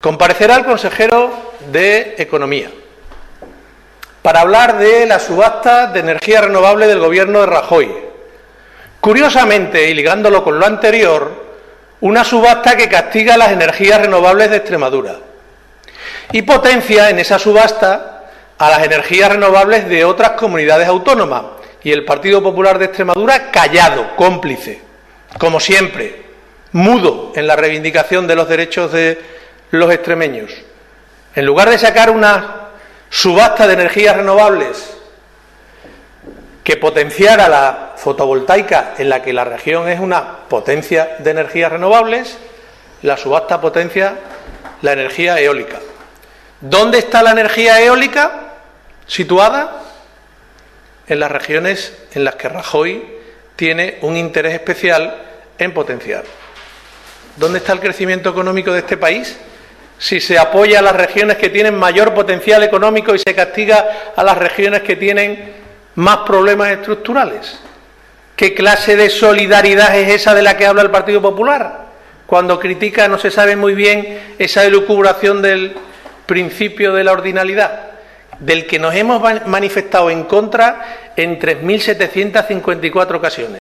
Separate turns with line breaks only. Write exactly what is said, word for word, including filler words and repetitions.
Comparecerá el consejero de Economía para hablar de la subasta de energía renovable del gobierno de Rajoy. Curiosamente, y ligándolo con lo anterior, una subasta que castiga las energías renovables de Extremadura y potencia en esa subasta a las energías renovables de otras comunidades autónomas, y el Partido Popular de Extremadura callado, cómplice, como siempre, mudo en la reivindicación de los derechos de los extremeños. En lugar de sacar una subasta de energías renovables que potenciara la fotovoltaica, en la que la región es una potencia de energías renovables, la subasta potencia la energía eólica. ¿Dónde está la energía eólica situada? En las regiones en las que Rajoy tiene un interés especial en potenciar. ¿Dónde está el crecimiento económico de este país? Si se apoya a las regiones que tienen mayor potencial económico y se castiga a las regiones que tienen más problemas estructurales. ¿Qué clase de solidaridad es esa de la que habla el Partido Popular? Cuando critica, no se sabe muy bien, esa elucubración del principio de la ordinalidad, del que nos hemos manifestado en contra en tres mil setecientas cincuenta y cuatro ocasiones.